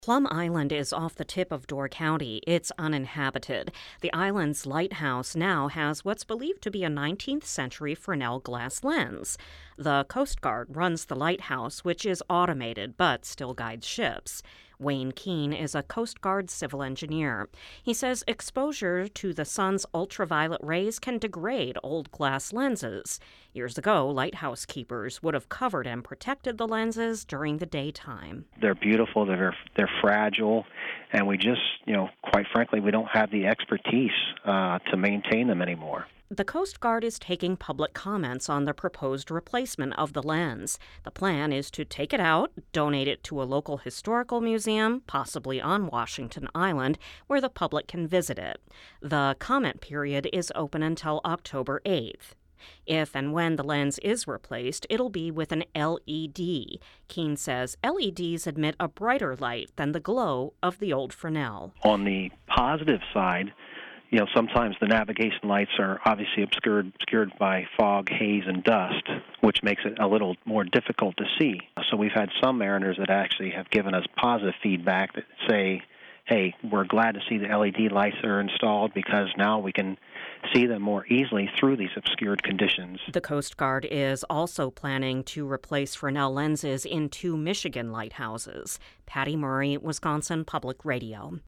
Plum Island is off the tip of Door County. It's uninhabited. The island's lighthouse now has what's believed to be a 19th century Fresnel glass lens. The Coast Guard runs the lighthouse, which is automated but still guides ships. Wayne Keene is a Coast Guard civil engineer. He says exposure to the sun's ultraviolet rays can degrade old glass lenses. Years ago, lighthouse keepers would have covered and protected the lenses during the daytime. They're beautiful, they're fragile, and we just, quite frankly, we don't have the expertise to maintain them anymore. The Coast Guard is taking public comments on the proposed replacement of the lens. The plan is to take it out, donate it to a local historical museum, possibly on Washington Island, where the public can visit it. The comment period is open until October 8th. If and when the lens is replaced, it'll be with an LED. Keene says LEDs emit a brighter light than the glow of the old Fresnel. On the positive side, sometimes the navigation lights are obviously obscured by fog, haze, and dust, which makes it a little more difficult to see. So we've had some mariners that actually have given us positive feedback that say, hey, we're glad to see the LED lights are installed because now we can see them more easily through these obscured conditions. The Coast Guard is also planning to replace Fresnel lenses in 2 Michigan lighthouses. Patty Murray, Wisconsin Public Radio.